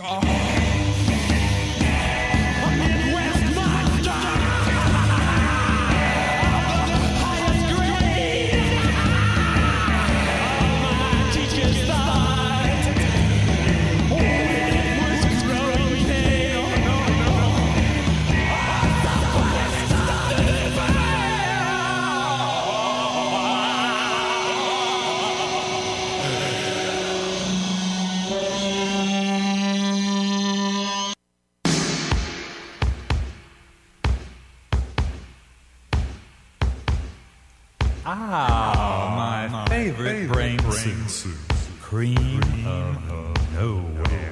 Ah, my favorite brain soup. Cream of nowhere.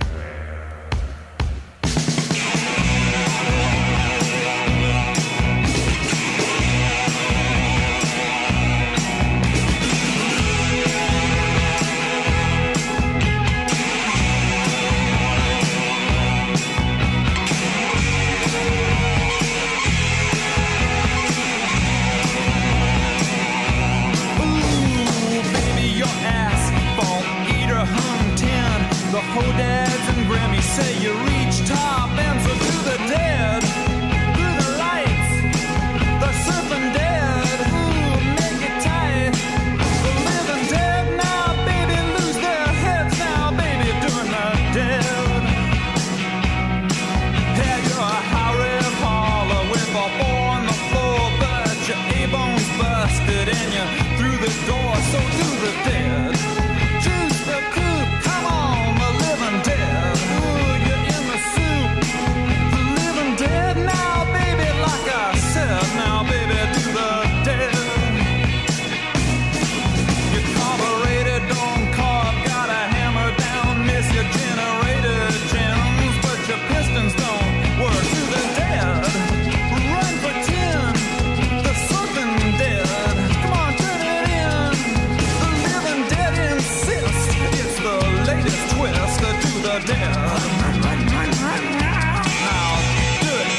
The Hodads and Grammys say you reach top, and so do the dead. Through the lights, they're surfing dead. Ooh, make it tight. The living dead now, baby, lose their heads now, baby, doing the dead. Had your high rev holler with a ball on the floor, but your A-bone's busted and you through the door, so do the dead. Choose the coup, come on. Dead. Ooh, you're in the soup. The living dead now, baby, like I said. Now, baby, do the dead. Your carburetor don't carb, got a hammer down, miss your generator gems, but your pistons don't work. Do the dead. Run for 10. There's something dead. Come on, turn it in. The living dead insist. It's the latest twist. Do the dead. Now, do it.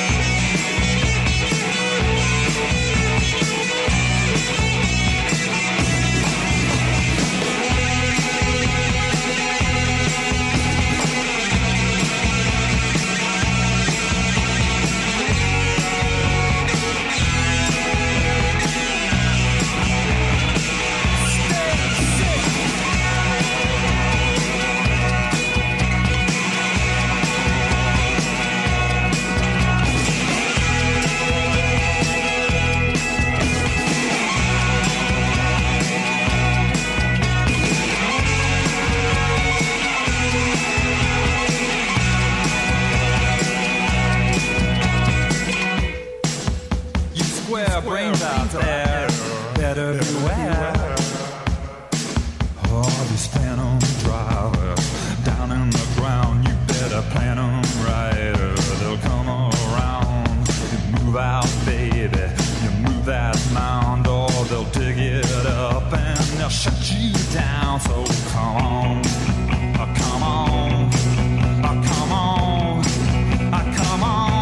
Brains out there, better beware. Oh, this phantom driver down in the ground, you better plan them right, or they'll come around. You move out, baby, you move that mound, or they'll dig it up and they'll shut you down. So come on, come on, come on, come on.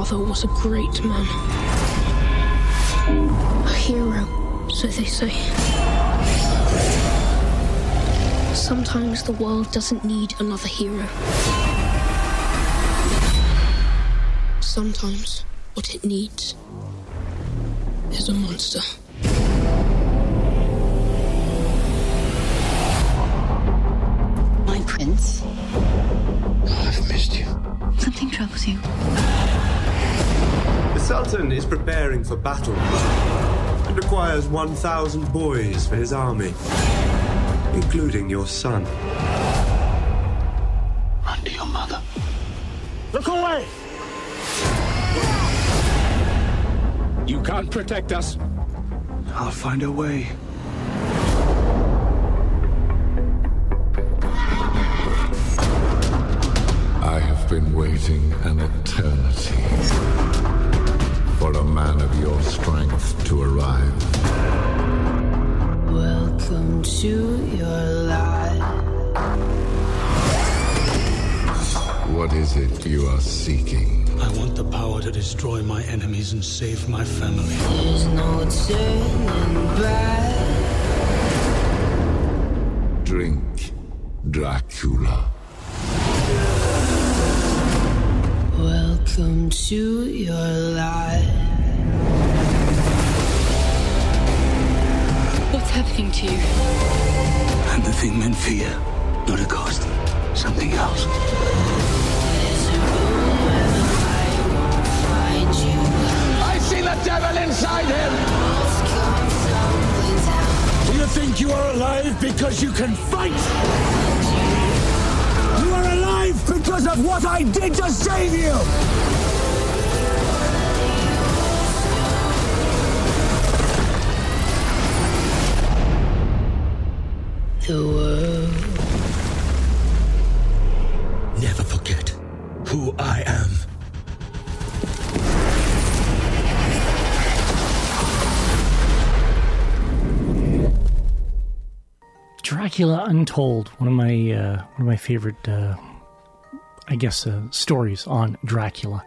father was a great man. A hero, so they say. Sometimes the world doesn't need another hero. Sometimes what it needs is a monster. My prince. I've missed you. Something troubles you. The Sultan is preparing for battle and requires 1,000 boys for his army, including your son. Run to your mother. Look away! You can't protect us. I'll find a way. I have been waiting an eternity for a man of your strength to arrive. Welcome to your life. What is it you are seeking? I want the power to destroy my enemies and save my family. There's no turning back. Drink, Dracula. Welcome to your life. What's happening to you? I'm the thing men fear. Not a ghost. Something else. There's a room where the light won't find you. I see the devil inside him! Walls come tumbling down. Do you think you are alive because you can fight? You are alive because of what I did to save you! The world. Never forget who I am. Dracula Untold, one of my favorite, stories on Dracula.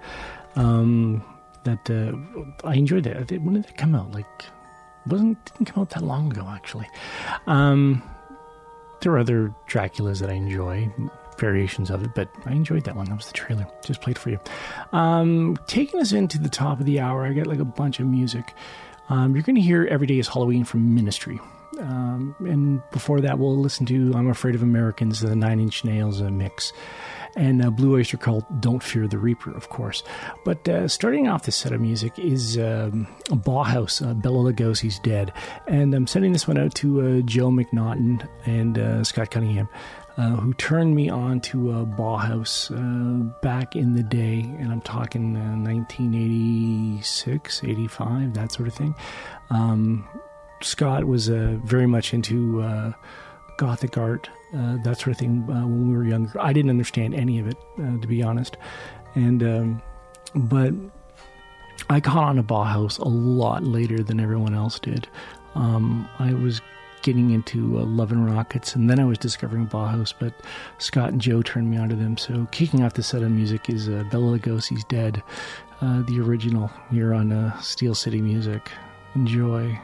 I enjoyed that. When did it come out? Didn't come out that long ago, actually. There are other Draculas that I enjoy, variations of it, but I enjoyed that one. That was the trailer. Just played for you. Taking us into the top of the hour, I got a bunch of music. You're going to hear Every Day is Halloween from Ministry. And before that, we'll listen to I'm Afraid of Americans, the Nine Inch Nails mix. And Blue Oyster Cult, Don't Fear the Reaper, of course. But starting off this set of music is Bauhaus, Bela Lugosi's Dead. And I'm sending this one out to Joe McNaughton and Scott Cunningham, who turned me on to Bauhaus back in the day. And I'm talking 1986, 85, that sort of thing. Scott was very much into Gothic art, that sort of thing when we were younger. I didn't understand any of it, to be honest. And but I caught on to Bauhaus a lot later than everyone else did. I was getting into Love and Rockets, and then I was discovering Bauhaus, but Scott and Joe turned me onto them. So kicking off the set of music is Bela Lugosi's Dead, the original, here on Steel City Music. Enjoy.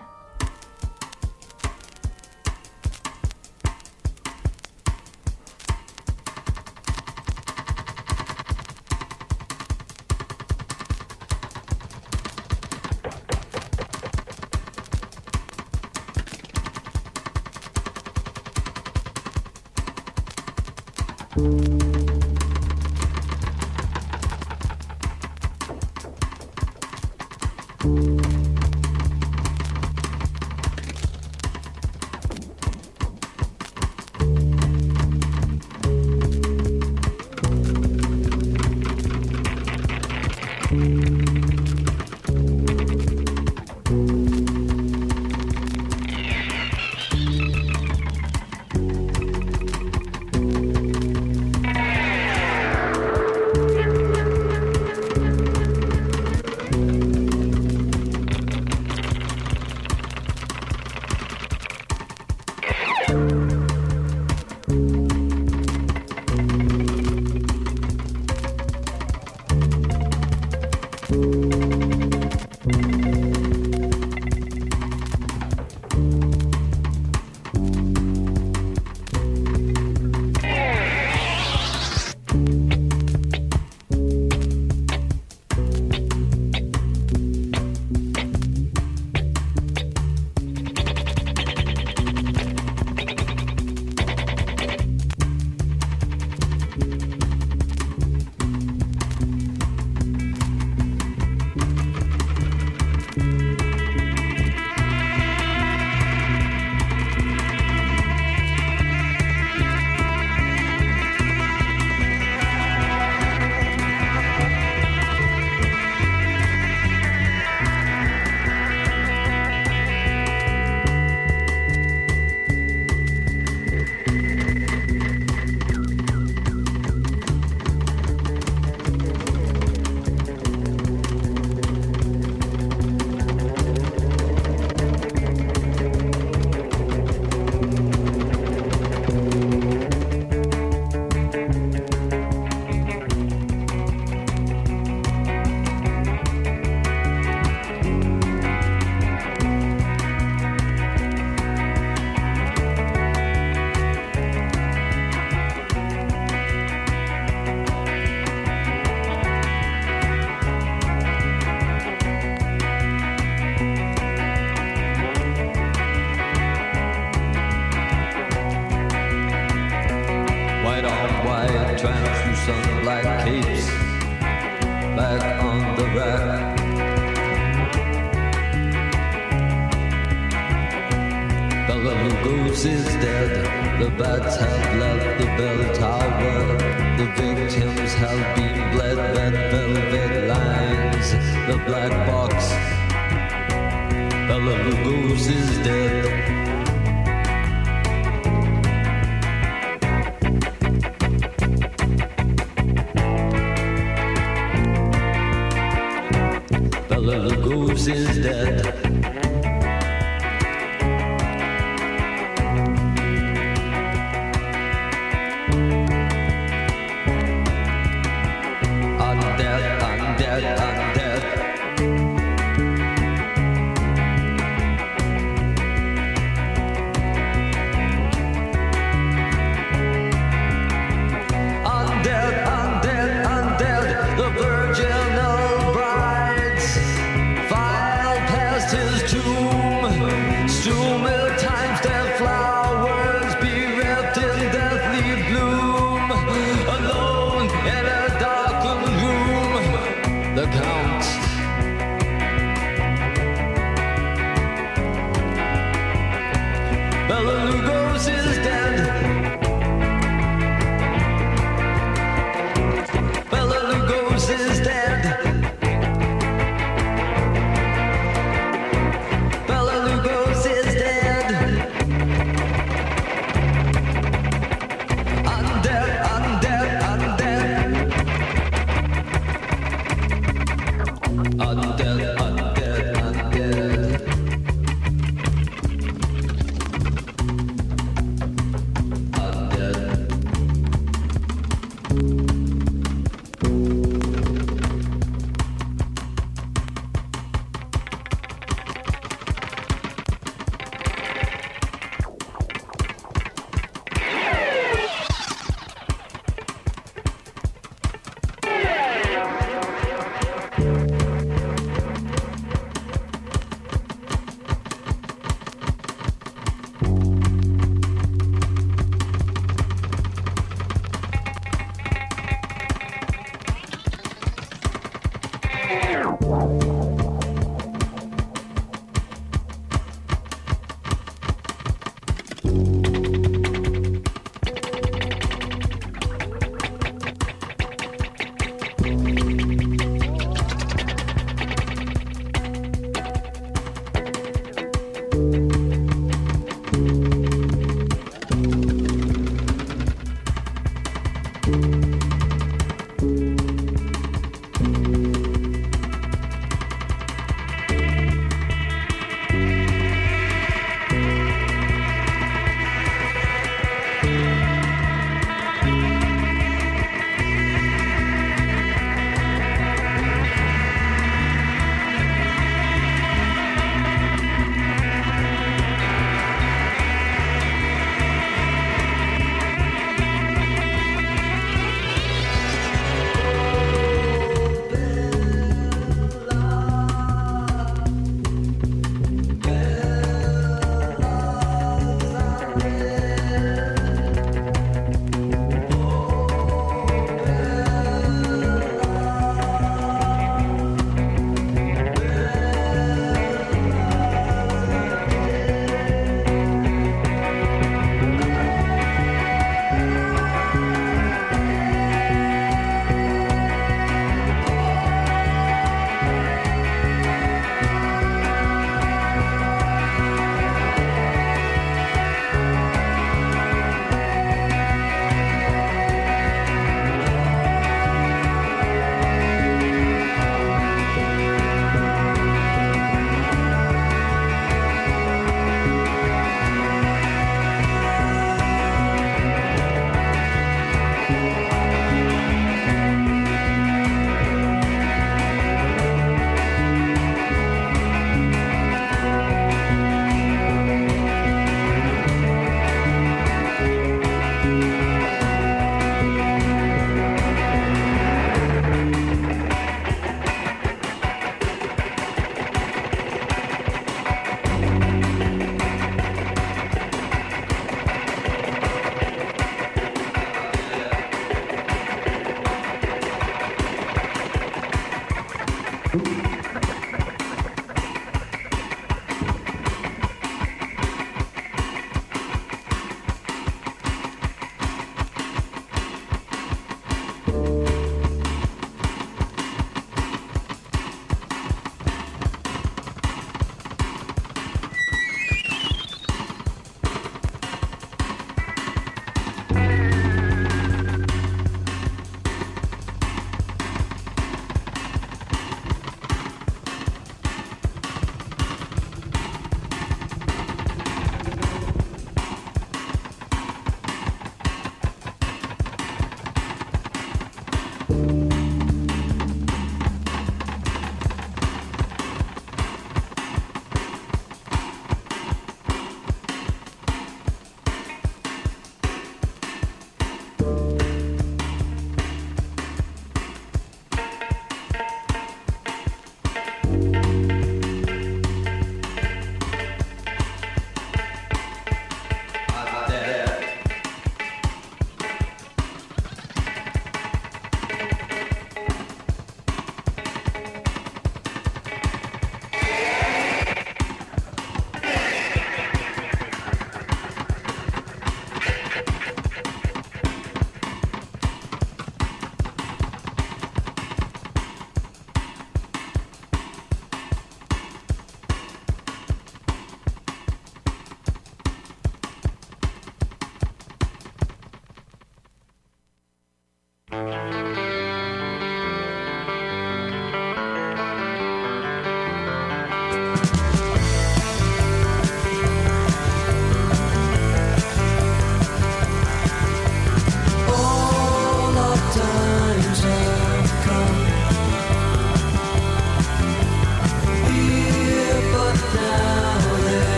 translucent black capes back on the rack. Bela Lugos is dead, the bats have left the bell tower, the victims have been bled, red velvet lines, the black box. Bela Lugos is dead. Bela Lugos is dead.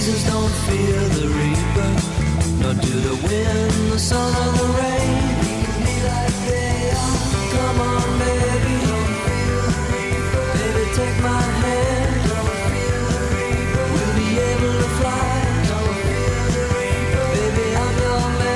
Jesus don't fear the reaper, nor do the wind, the sun, or the rain. He can be like they are. Come on, baby, don't feel the reaper. Baby, take my hand, don't feel the reaper. We'll be able to fly, don't feel the reaper. Baby, I'm your man.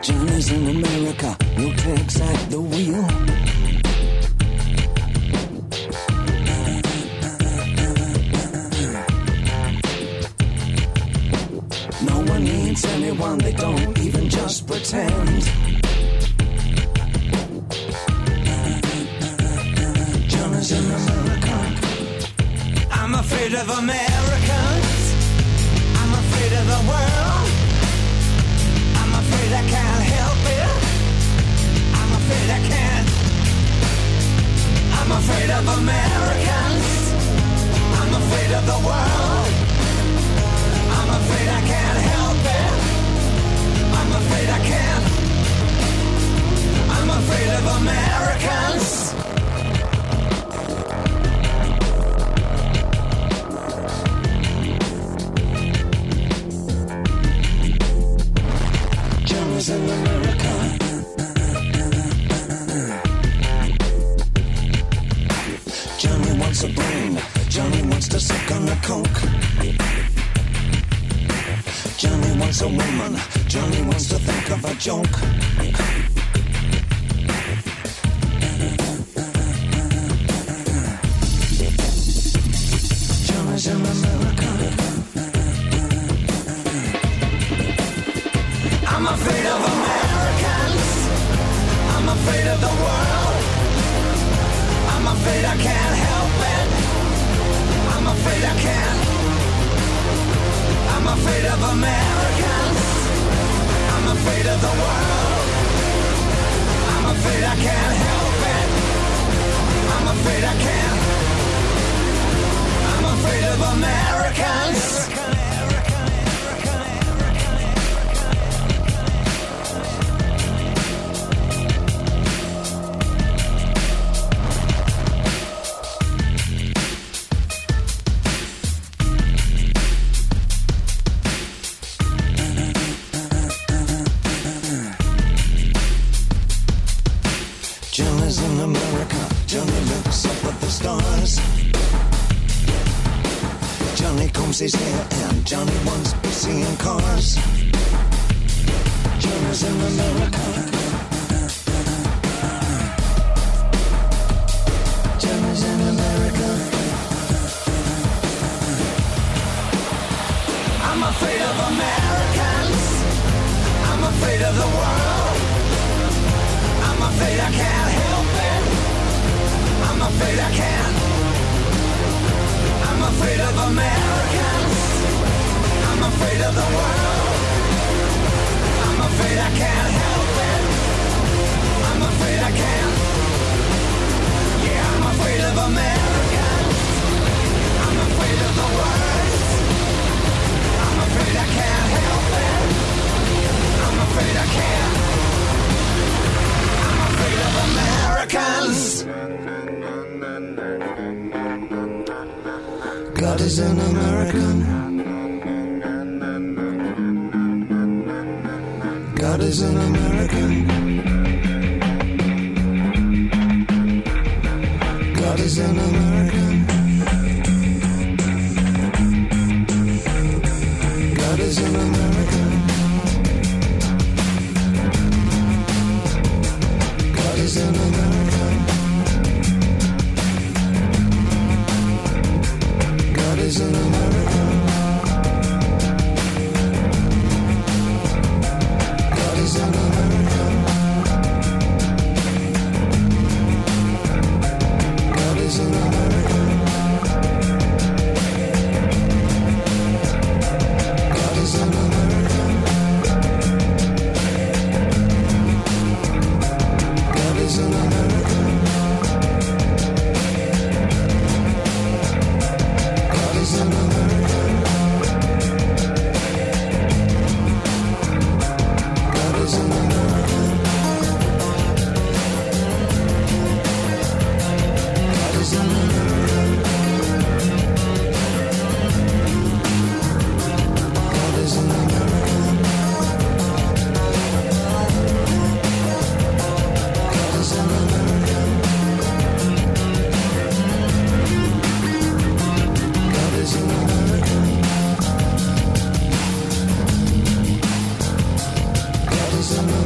Johnny's in America, no tricks at the wheel. No one needs anyone, they don't even just pretend. Johnny's in America. I'm afraid of Americans. I'm afraid of the world. I'm afraid I can't help it. I'm afraid I can't. I'm afraid of Americans. I'm afraid of the world. I'm afraid I can't help it. I'm afraid I can't. I'm afraid of Americans. Johnny's in America. Johnny wants a brain. Johnny wants to suck on the coke. Johnny wants a woman. Johnny wants to think of a joke. Johnny's in America. I'm afraid of Americans. I'm afraid of the world. I'm afraid I can't help it. I'm afraid I can't. I'm afraid of Americans. I'm afraid of the world. I'm afraid I can't help it. I'm afraid I can't. I'm afraid of Americans. Johnny's in America. Johnny looks up at the stars. Johnny combs his hair and Johnny wants to be seeing cars. Johnny's in America. Johnny's in America. I'm afraid of Americans. I'm afraid of the world. I'm afraid I can't help it. I'm afraid I can't. I'm afraid of Americans. I'm afraid of the world. I'm afraid I can't help it. I'm afraid I can't. Yeah, I'm afraid of Americans. I'm afraid of the world. I'm afraid I can't help it. I'm afraid I can't. I'm afraid of Americans. God is an American. God is an American. God is an American. God is an American. God is an American. God is an American. God is an American. God is an American. God is an American. God is an American. God is an American. God is an American. God is an American. God is an American. God is an American. God is an American. God is an American.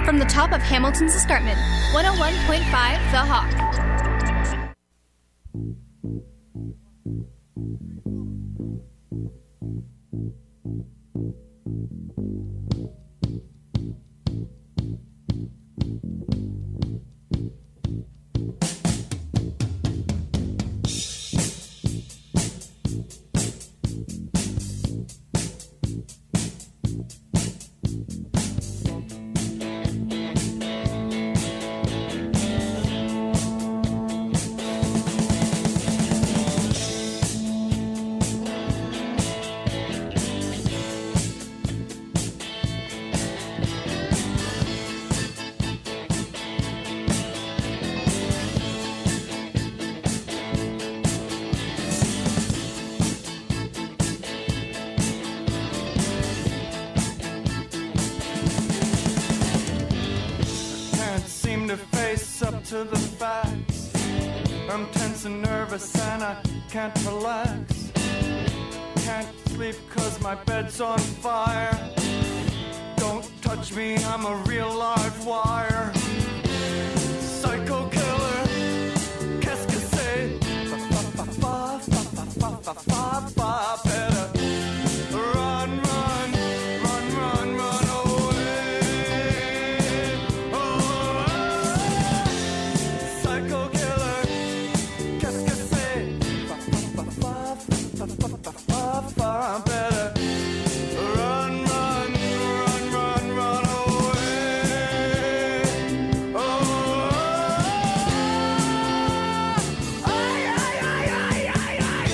From the top of Hamilton's escarpment, 101.5 The Hawk. To the facts, I'm tense and nervous and I can't relax. Can't sleep cause my bed's on fire. Don't touch me, I'm a real live wire. Psycho killer, qu'est-ce que c'est? Better run, run, run, run, run away. Psycho killer, qu'est-ce que c'est? Better run, run, run, run, run away. Oh, ay, ay, ay, ay, ay, ay.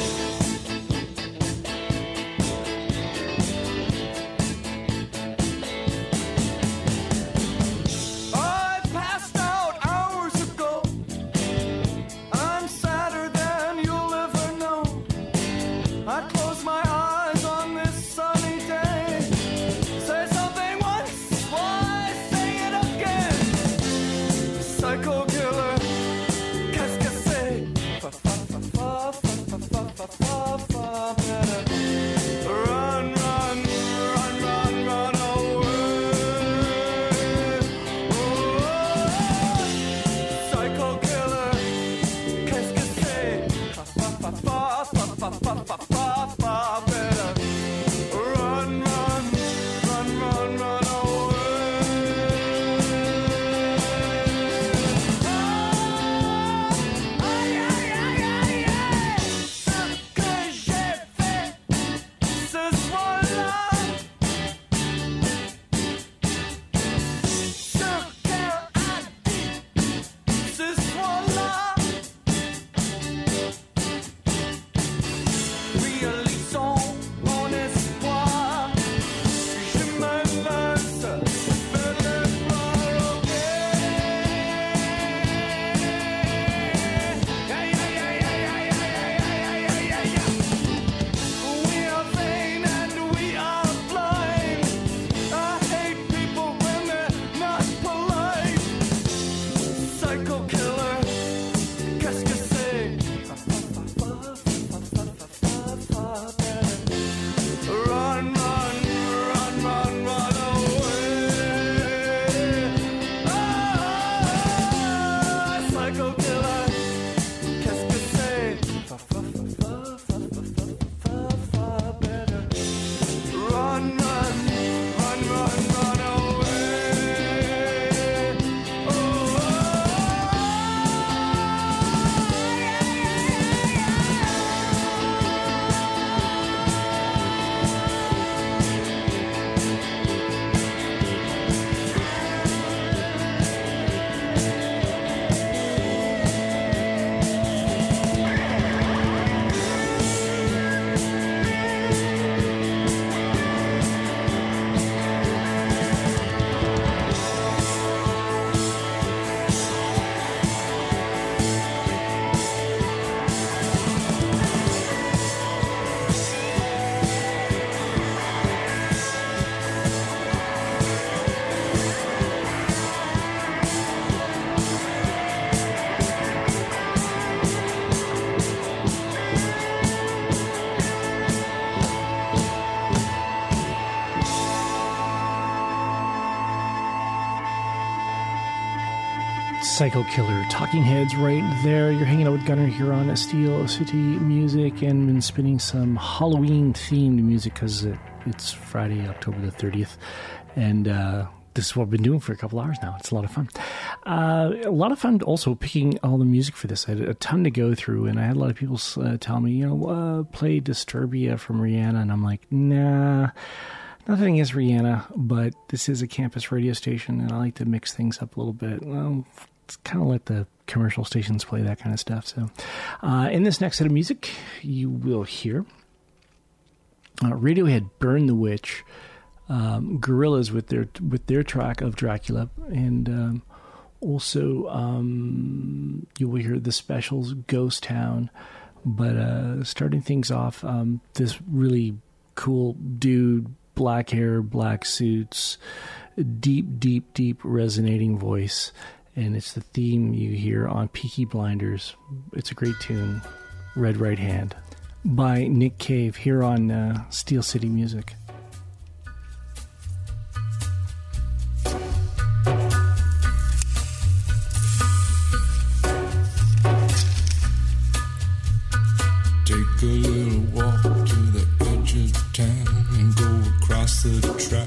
I passed out hours ago. I'm sadder than you'll ever know. I close my eyes on this sunny day. Say something once, why say it again? Psycho killer, qu'est-ce que c'est? Better run, run, run, run, run away. Oh, psycho killer, qu'est-ce que c'est? Better run, run, run, run, run away. Aïe, aïe, aïe, aïe, aïe. Ce que j'ai fait ce soir-là, ce qu'elle a dit ce soir-là. Réalisons mon espoir. Je me lance vers le prologuer. Aïe, aïe, aïe, aïe, aïe, aïe, aïe, aïe, aïe, aïe. We are vain and we are blind. I hate people when they're not polite. Psycho killer, qu'est-ce que c'est? Run, run, run, run, run away. Ah, psycho killer, qu'est-ce que c'est? Better run, run, run, run, run away. Oh, Psycho Killer, Talking Heads right there. You're hanging out with Gunnar here on Steel City Music, and been spinning some Halloween-themed music because it's Friday, October the 30th, and this is what I've been doing for a couple hours now. It's a lot of fun. A lot of fun also picking all the music for this. I had a ton to go through, and I had a lot of people tell me, play Disturbia from Rihanna, and I'm like, nah. Nothing against Rihanna, but this is a campus radio station, and I like to mix things up a little bit. Well, kind of let the commercial stations play that kind of stuff. So, in this next set of music, you will hear Radiohead, "Burn the Witch," Gorillaz with their track of Dracula, and also you will hear The Specials, "Ghost Town." But starting things off, this really cool dude. Black hair, black suits, deep resonating voice, and it's the theme you hear on Peaky Blinders. It's a great tune, Red Right Hand, by Nick Cave here on Steel City Music. Take a little walk to the edge of town and go across the track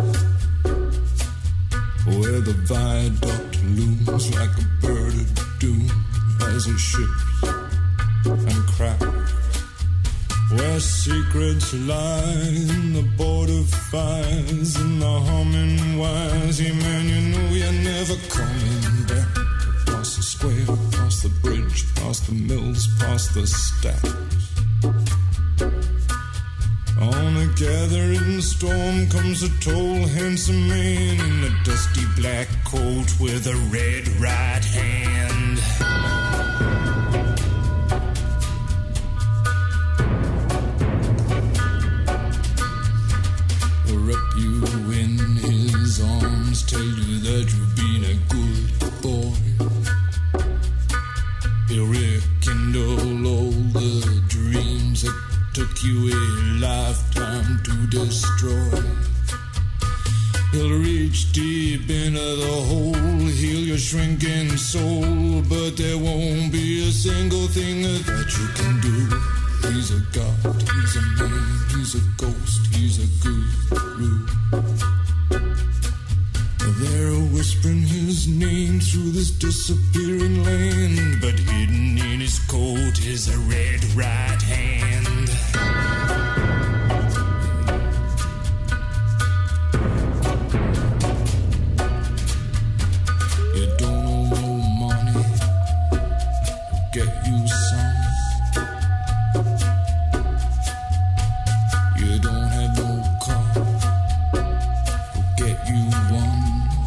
where the viaduct looms like a bird of doom as it shifts and cracks, where secrets lie in the border fires and the humming wires. Yeah, man, you know you're never coming back. Across the square, across the bridge, past the mills, past the stacks. On a gathering storm comes a tall, handsome man in a dusty black coat with a red right hand. Wrap you in his arms, tell you that you've been a good boy. He'll rekindle all the dreams that took you a lifetime to destroy. He'll reach deep into the hole, heal your shrinking soul, but there won't be a single thing that you can do. He's a god, he's a man, he's a ghost, he's a guru. They're whispering his name through this disappearing land, but hidden in his coat is a red right hand. You don't owe no money, get you some. You don't have no car, get you one.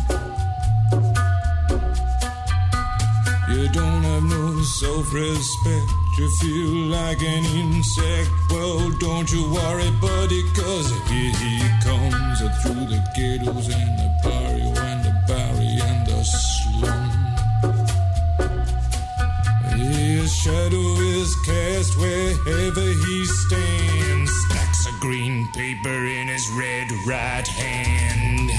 You don't have no self-respect, you feel like an insect. Well, don't you worry, buddy, cause here he comes through the ghettos and the barrio and the barry and the slum. His shadow is cast wherever he stands, stacks of green paper in his red right hand.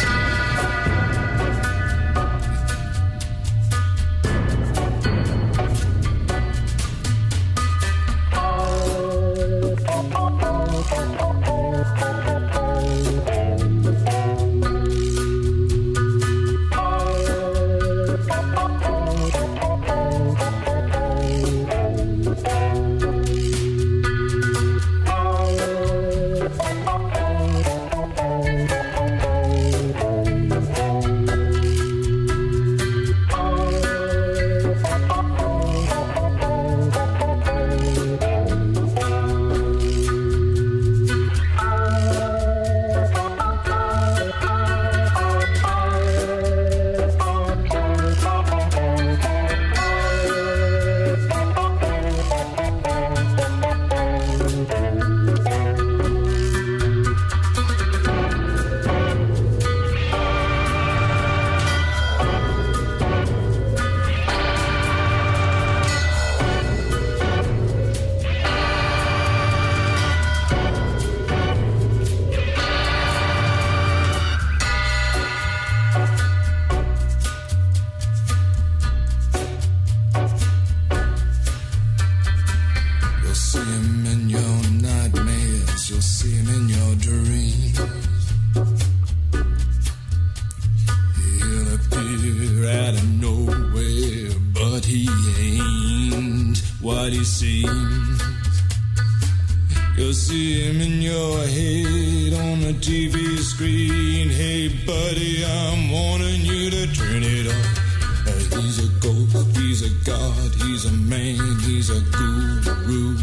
what he seems. You'll see him in your head on the TV screen. Hey buddy, I'm warning you to turn it off. He's a ghost, he's a god, he's a man, he's a guru.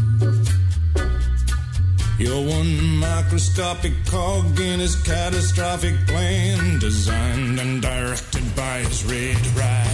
You're one microscopic cog in his catastrophic plan, designed and directed by his red right